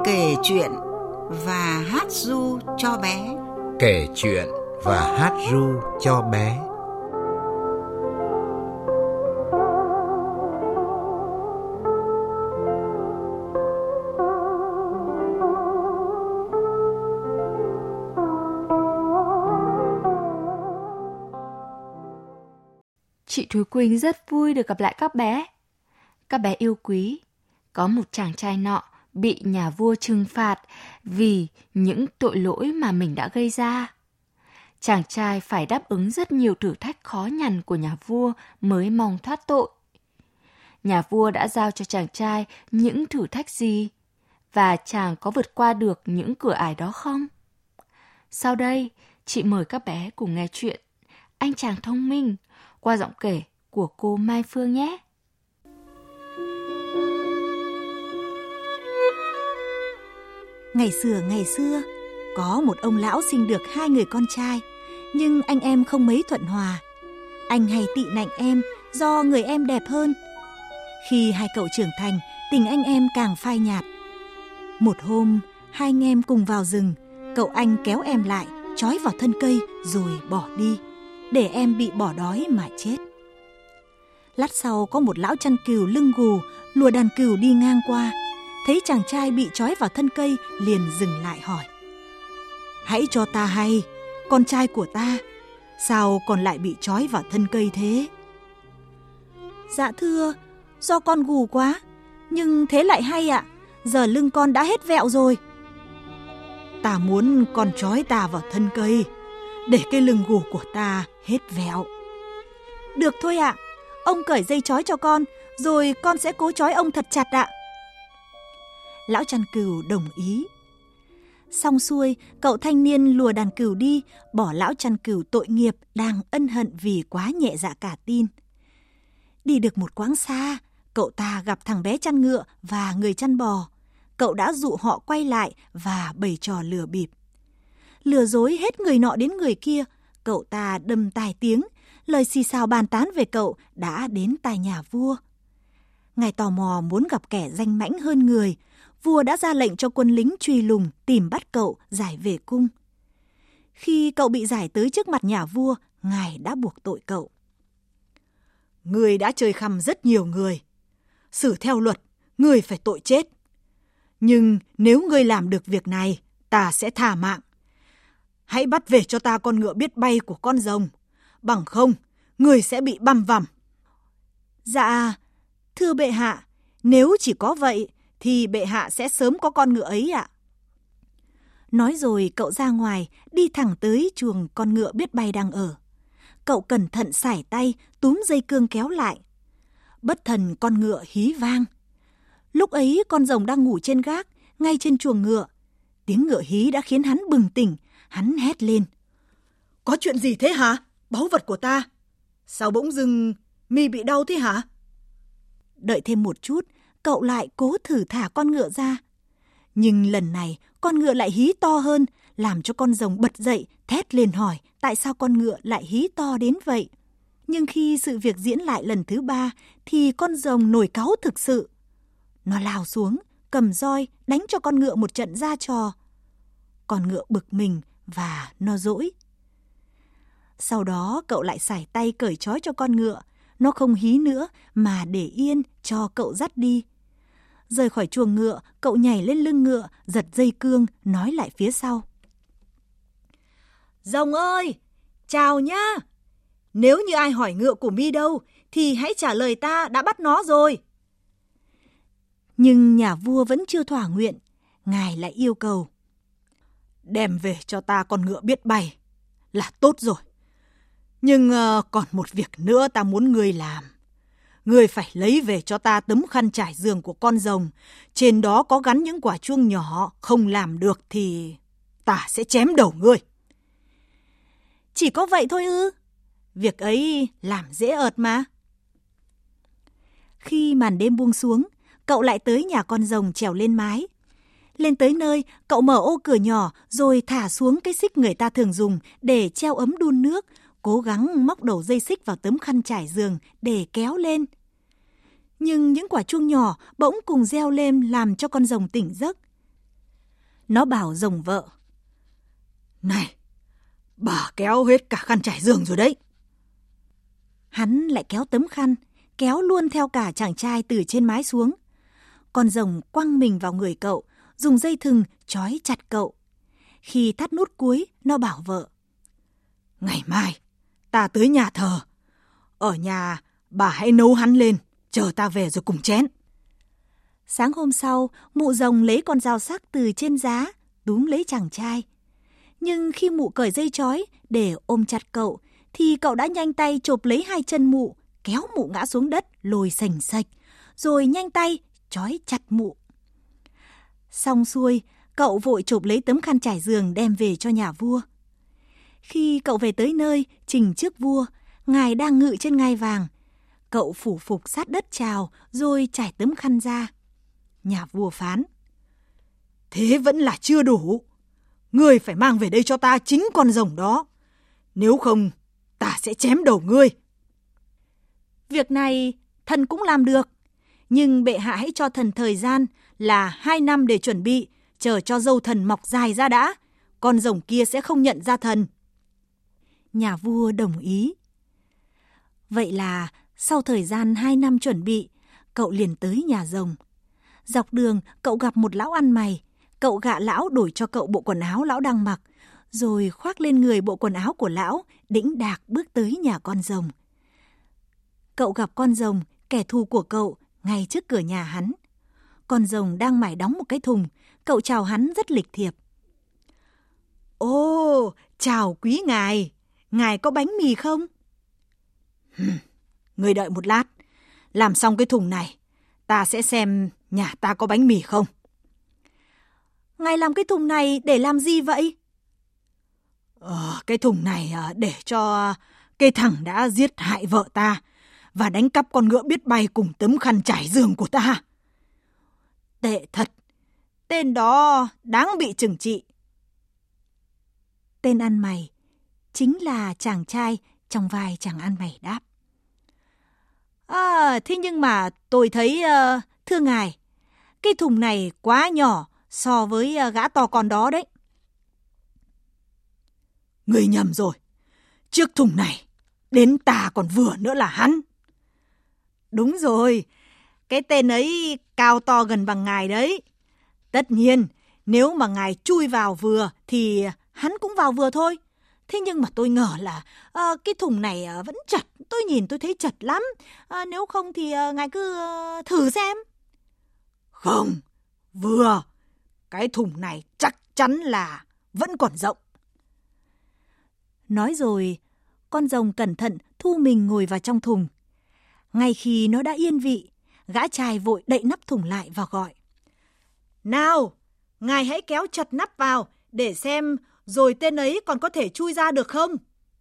Kể chuyện và hát ru cho bé. Kể chuyện và hát ru cho bé. Chị Thúy Quỳnh rất vui được gặp lại các bé. Các bé yêu quý, có một chàng trai nọ bị nhà vua trừng phạt vì những tội lỗi mà mình đã gây ra. Chàng trai phải đáp ứng rất nhiều thử thách khó nhằn của nhà vua mới mong thoát tội. Nhà vua đã giao cho chàng trai những thử thách gì? Và chàng có vượt qua được những cửa ải đó không? Sau đây, chị mời các bé cùng nghe chuyện Anh chàng thông minh qua giọng kể của cô Mai Phương nhé. Ngày xưa, có một ông lão sinh được 2 người con trai, nhưng anh em không mấy thuận hòa. Anh hay tị nạnh em do người em đẹp hơn. Khi hai cậu trưởng thành, tình anh em càng phai nhạt. Một hôm, hai anh em cùng vào rừng, cậu anh kéo em lại, trói vào thân cây rồi bỏ đi, để em bị bỏ đói mà chết. Lát sau có một lão chăn cừu lưng gù lùa đàn cừu đi ngang qua, thấy chàng trai bị trói vào thân cây liền dừng lại hỏi: "Hãy cho ta hay, con trai của ta, sao con lại bị trói vào thân cây thế?" "Dạ thưa, do con gù quá, nhưng thế lại hay ạ, giờ lưng con đã hết vẹo rồi." "Ta muốn con trói ta vào thân cây, để cái lưng gù của ta hết vẹo." "Được thôi ạ, ông cởi dây trói cho con, rồi con sẽ cố trói ông thật chặt ạ." Lão chăn cừu đồng ý. Xong xuôi, cậu thanh niên lùa đàn cừu đi, bỏ lão chăn cừu tội nghiệp đang ân hận vì quá nhẹ dạ cả tin. Đi được một quãng xa, cậu ta gặp thằng bé chăn ngựa và người chăn bò. Cậu đã dụ họ quay lại và bày trò lừa bịp. Lừa dối hết người nọ đến người kia, cậu ta đâm tai tiếng, lời xì xào bàn tán về cậu đã đến tai nhà vua. Ngài tò mò muốn gặp kẻ danh mãnh hơn người, vua đã ra lệnh cho quân lính truy lùng tìm bắt cậu giải về cung. Khi cậu bị giải tới trước mặt nhà vua, ngài đã buộc tội cậu: "Ngươi đã chơi khăm rất nhiều người. Xử theo luật, ngươi phải tội chết. Nhưng nếu ngươi làm được việc này, ta sẽ tha mạng. Hãy bắt về cho ta con ngựa biết bay của con rồng, bằng không, ngươi sẽ bị băm vằm." "Dạ, thưa bệ hạ, nếu chỉ có vậy, thì bệ hạ sẽ sớm có con ngựa ấy ạ." Nói rồi cậu ra ngoài, đi thẳng tới chuồng con ngựa biết bay đang ở. Cậu cẩn thận sải tay, túm dây cương kéo lại. Bất thần con ngựa hí vang. Lúc ấy con rồng đang ngủ trên gác, ngay trên chuồng ngựa. Tiếng ngựa hí đã khiến hắn bừng tỉnh, hắn hét lên: "Có chuyện gì thế hả? Báu vật của ta. Sao bỗng dưng mi bị đau thế hả?" Đợi thêm một chút, cậu lại cố thử thả con ngựa ra. Nhưng lần này con ngựa lại hí to hơn, làm cho con rồng bật dậy, thét lên hỏi tại sao con ngựa lại hí to đến vậy. Nhưng khi sự việc diễn lại lần thứ 3 thì con rồng nổi cáu thực sự. Nó lao xuống, cầm roi đánh cho con ngựa một trận ra trò. Con ngựa bực mình và nó dỗi. Sau đó cậu lại sải tay cởi trói cho con ngựa. Nó không hí nữa mà để yên cho cậu dắt đi. Rời khỏi chuồng ngựa, cậu nhảy lên lưng ngựa, giật dây cương, nói lại phía sau: "Rồng ơi, chào nhá. Nếu như ai hỏi ngựa của mi đâu, thì hãy trả lời ta đã bắt nó rồi." Nhưng nhà vua vẫn chưa thỏa nguyện. Ngài lại yêu cầu: "Đem về cho ta con ngựa biết bay là tốt rồi. Nhưng còn một việc nữa ta muốn ngươi làm. Ngươi phải lấy về cho ta tấm khăn trải giường của con rồng. Trên đó có gắn những quả chuông nhỏ, không làm được thì ta sẽ chém đầu ngươi." "Chỉ có vậy thôi ư? Việc ấy làm dễ ợt mà." Khi màn đêm buông xuống, cậu lại tới nhà con rồng trèo lên mái. Lên tới nơi, cậu mở ô cửa nhỏ rồi thả xuống cái xích người ta thường dùng để treo ấm đun nước, cố gắng móc đầu dây xích vào tấm khăn trải giường để kéo lên. Nhưng những quả chuông nhỏ bỗng cùng reo lên làm cho con rồng tỉnh giấc. Nó bảo rồng vợ: Này, bà kéo hết cả khăn trải giường rồi đấy. Hắn lại kéo tấm khăn, kéo luôn theo cả chàng trai từ trên mái xuống. Con rồng quăng mình vào người cậu, dùng dây thừng trói chặt cậu. Khi thắt nút cuối, nó bảo vợ: Ngày mai, ta tới nhà thờ. Ở nhà, bà hãy nấu hắn lên, chờ ta về rồi cùng chén. Sáng hôm sau, mụ rồng lấy con dao sắc từ trên giá, túm lấy chàng trai. Nhưng khi mụ cởi dây trói để ôm chặt cậu, thì cậu đã nhanh tay chộp lấy hai chân mụ, kéo mụ ngã xuống đất, lồi xềnh xệch, rồi nhanh tay trói chặt mụ. Xong xuôi, cậu vội chộp lấy tấm khăn trải giường đem về cho nhà vua. Khi cậu về tới nơi, trình trước vua, ngài đang ngự trên ngai vàng. Cậu phủ phục sát đất chào, rồi trải tấm khăn ra. Nhà vua phán: Thế vẫn là chưa đủ. Ngươi phải mang về đây cho ta chính con rồng đó. Nếu không, ta sẽ chém đầu ngươi. Việc này thần cũng làm được. Nhưng bệ hạ hãy cho thần thời gian là 2 năm để chuẩn bị, chờ cho râu thần mọc dài ra đã. Con rồng kia sẽ không nhận ra thần. Nhà vua đồng ý. Vậy là sau thời gian 2 năm chuẩn bị, cậu liền tới nhà rồng. Dọc đường, cậu gặp một lão ăn mày. Cậu gạ lão đổi cho cậu bộ quần áo lão đang mặc, rồi khoác lên người bộ quần áo của lão, đĩnh đạc bước tới nhà con rồng. Cậu gặp con rồng, kẻ thù của cậu, ngay trước cửa nhà hắn. Con rồng đang mải đóng một cái thùng, cậu chào hắn rất lịch thiệp. Ồ, chào quý ngài, ngài có bánh mì không? Ngươi đợi một lát, làm xong cái thùng này, ta sẽ xem nhà ta có bánh mì không. Ngài làm cái thùng này để làm gì vậy? Cái thùng này để cho cái thằng đã giết hại vợ ta và đánh cắp con ngựa biết bay cùng tấm khăn trải giường của ta. Tệ thật, tên đó đáng bị trừng trị. Tên ăn mày chính là chàng trai trong vai chàng ăn mày đáp. Thế nhưng mà tôi thấy, thưa ngài, cái thùng này quá nhỏ so với gã to con đó đấy. Ngươi nhầm rồi. Chiếc thùng này, đến ta còn vừa nữa là hắn. Đúng rồi, cái tên ấy cao to gần bằng ngài đấy. Tất nhiên, nếu mà ngài chui vào vừa thì hắn cũng vào vừa thôi. Thế nhưng mà tôi ngờ là cái thùng này vẫn chật. Tôi nhìn tôi thấy chật lắm. Nếu không thì ngài cứ thử xem. Không, vừa. Cái thùng này chắc chắn là vẫn còn rộng. Nói rồi, con rồng cẩn thận thu mình ngồi vào trong thùng. Ngay khi nó đã yên vị, gã trai vội đậy nắp thùng lại và gọi: Nào, ngài hãy kéo chặt nắp vào để xem rồi tên ấy còn có thể chui ra được không?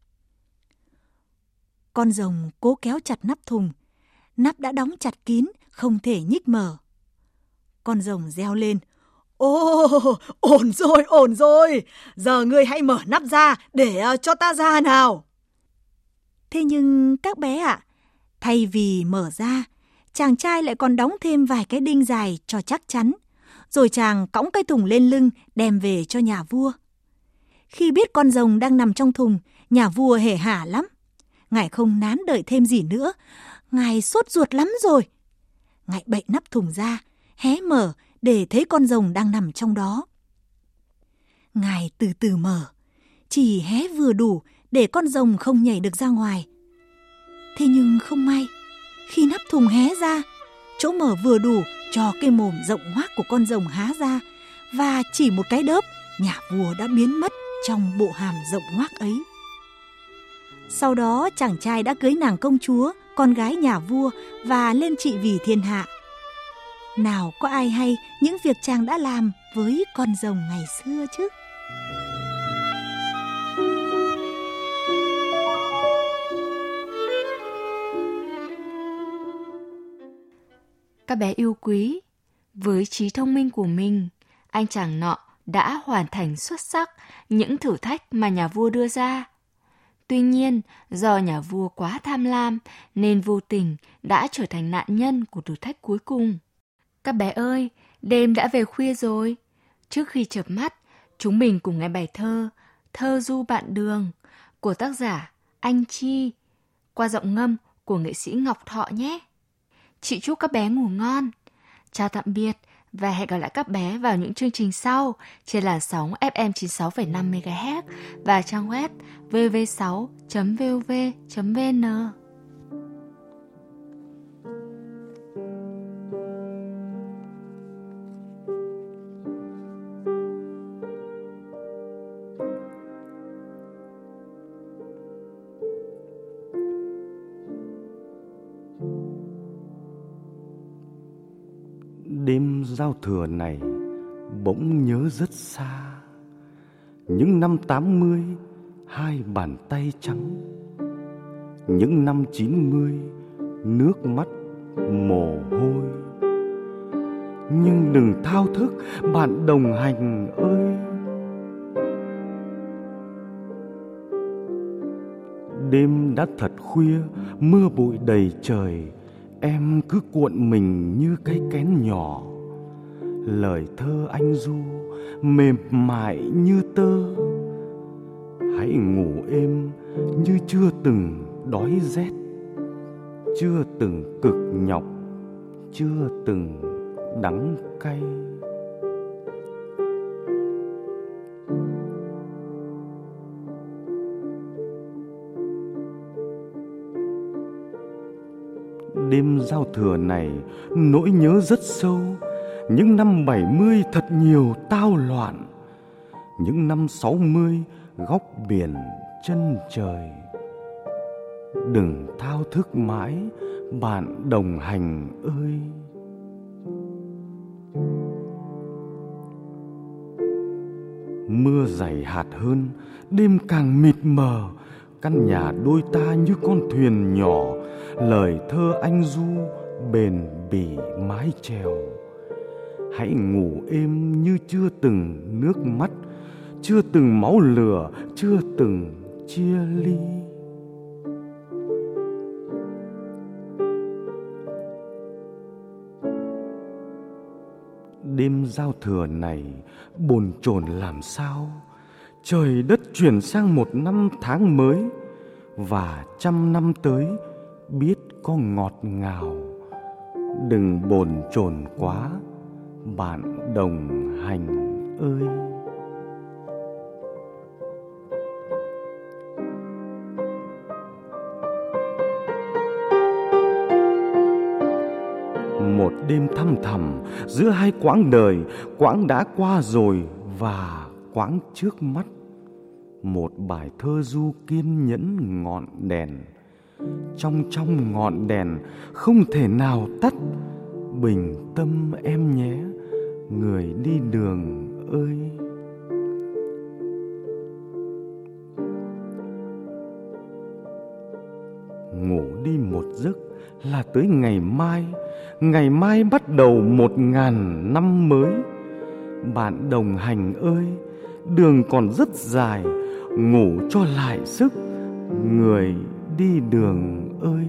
Con rồng cố kéo chặt nắp thùng. Nắp đã đóng chặt kín, không thể nhích mở. Con rồng reo lên: Ồ, ổn rồi. Giờ ngươi hãy mở nắp ra để cho ta ra nào. Thế nhưng các bé ạ, thay vì mở ra, chàng trai lại còn đóng thêm vài cái đinh dài cho chắc chắn. Rồi chàng cõng cái thùng lên lưng đem về cho nhà vua. Khi biết con rồng đang nằm trong thùng, nhà vua hể hả lắm. Ngài không nán đợi thêm gì nữa, ngài sốt ruột lắm rồi. Ngài bậy nắp thùng ra, hé mở để thấy con rồng đang nằm trong đó. Ngài từ từ mở, chỉ hé vừa đủ để con rồng không nhảy được ra ngoài. Thế nhưng không may, khi nắp thùng hé ra, chỗ mở vừa đủ cho cái mồm rộng hoác của con rồng há ra, và chỉ một cái đớp, nhà vua đã biến mất trong bộ hàm rộng hoác ấy. Sau đó chàng trai đã cưới nàng công chúa, con gái nhà vua, và lên trị vì thiên hạ. Nào có ai hay những việc chàng đã làm với con rồng ngày xưa chứ? Các bé yêu quý, với trí thông minh của mình, anh chàng nọ đã hoàn thành xuất sắc những thử thách mà nhà vua đưa ra. Tuy nhiên, do nhà vua quá tham lam nên vô tình đã trở thành nạn nhân của thử thách cuối cùng. Các bé ơi, đêm đã về khuya rồi. Trước khi chợp mắt, chúng mình cùng nghe bài thơ Thơ Du Bạn Đường của tác giả Anh Chi qua giọng ngâm của nghệ sĩ Ngọc Thọ nhé. Chị chúc các bé ngủ ngon. Chào tạm biệt và hẹn gặp lại các bé vào những chương trình sau trên làn sóng FM 96,5 MHz và trang web vv6.vov.vn. Đêm giao thừa này bỗng nhớ rất xa. Những năm 80, hai bàn tay trắng. Những năm 90, nước mắt mồ hôi. Nhưng đừng thao thức bạn đồng hành ơi. Đêm đã thật khuya, mưa bụi đầy trời. Em cứ cuộn mình như cái kén nhỏ. Lời thơ anh du mềm mại như tơ. Hãy ngủ êm như chưa từng đói rét, chưa từng cực nhọc, chưa từng đắng cay. Đêm giao thừa này nỗi nhớ rất sâu. Những năm 70 thật nhiều tao loạn. Những năm 60 góc biển chân trời. Đừng thao thức mãi bạn đồng hành ơi. Mưa dày hạt hơn, đêm càng mịt mờ. Căn nhà đôi ta như con thuyền nhỏ. Lời thơ anh du bền bỉ mái chèo. Hãy ngủ êm như chưa từng nước mắt, chưa từng máu lửa, chưa từng chia ly. Đêm giao thừa này bồn chồn làm sao. Trời đất chuyển sang một năm tháng mới. Và 100 năm tới biết có ngọt ngào. Đừng bồn chồn quá bạn đồng hành ơi. Một đêm thăm thẳm giữa hai quãng đời. Quãng đã qua rồi và quãng trước mắt. Một bài thơ du kiên nhẫn ngọn đèn. Trong ngọn đèn không thể nào tắt. Bình tâm em nhé, người đi đường ơi. Ngủ đi một giấc là tới ngày mai. Ngày mai bắt đầu 1000 năm mới. Bạn đồng hành ơi, đường còn rất dài. Ngủ cho lại sức, người đi đường ơi.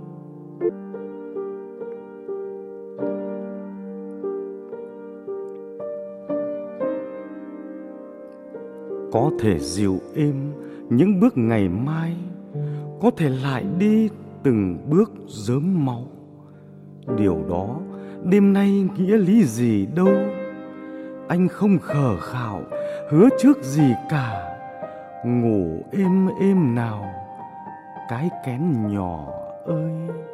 Có thể dịu êm những bước ngày mai. Có thể lại đi từng bước rớm máu. Điều đó đêm nay nghĩa lý gì đâu. Anh không khờ khạo hứa trước gì cả. Ngủ êm êm nào cái kén nhỏ ơi.